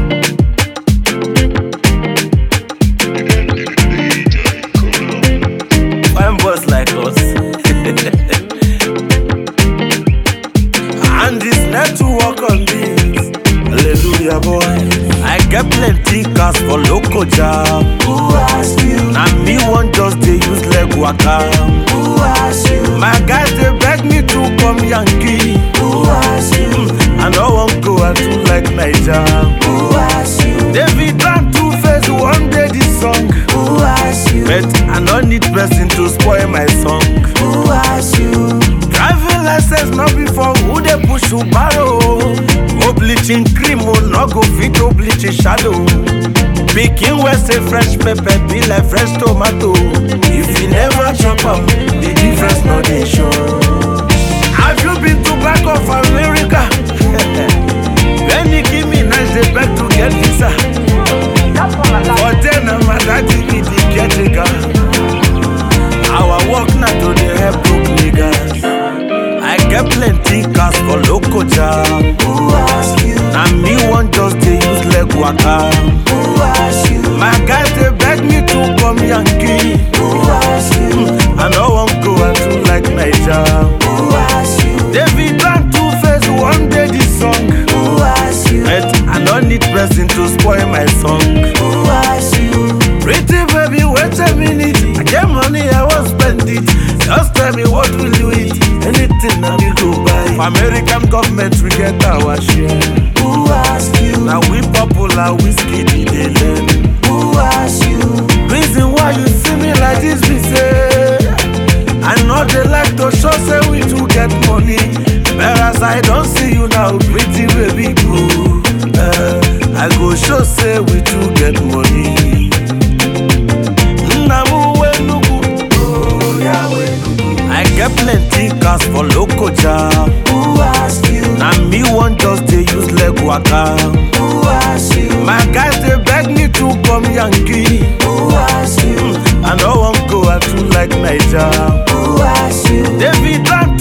Fine boys like us. And this network on this. Hallelujah, boy. I get plenty cars for local job. Who asked you? Now me one just they use leg waka. Who asked you? My guys they beg me to come Yankee. Who asked you? I don't want go out to like Niger. Who asked you? David Van Two-Face one day this song. Who asked you? But I don't need person to spoil my song. Who asked you? Driving license not before who they push you barrow. Oh bleaching cream oh no go fit to bleaching shadow. Picking where say fresh pepper be like fresh tomato. If you never chop up, the difference not they show. Have you been to back of America? When you give me nice they beg to get visa. For then I'm a daddy be the caretaker. Our work not to the help broke niggas. I get plenty cars for local job. Who asked you? Now me one just they use leg waka. Who asked you? My guys they beg me to come Yankee. Who asked you? I don't want go out to like Niger. Who asked you? David Van Two-Face one day this song. Who asked you? But I don't need person to spoil my song. Who asked you? Pretty baby, wait a minute. I get money, I won't spend it. Just tell me what will you eat? Anything I will go buy. For American government, we get our share. Who asked you? Now we popular whiskey, they learn. Who asked you? Reason why you see me like this, we say. I know they like to show, say we too get money. Whereas I don't see you now, pretty baby, boo. I go show, say we too get money. I get plenty cars for local job. Who asked you? Now me one just they use leg waka. Who asked you? My guys they beg me to come Yankee. Who asked you? I don't want go out to like Niger. Who asked you? David Van